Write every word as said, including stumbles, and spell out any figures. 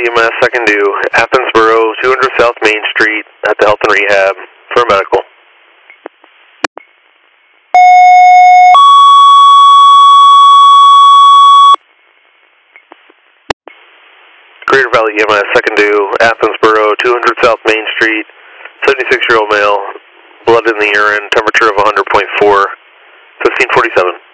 E M S, second due, Athensboro, two hundred South Main Street at the Health and Rehab for medical. Greater Valley E M S, second due, Athensboro, two hundred South Main Street, seventy-six-year-old male, blood in the urine, temperature of one hundred point four, fifteen forty-seven.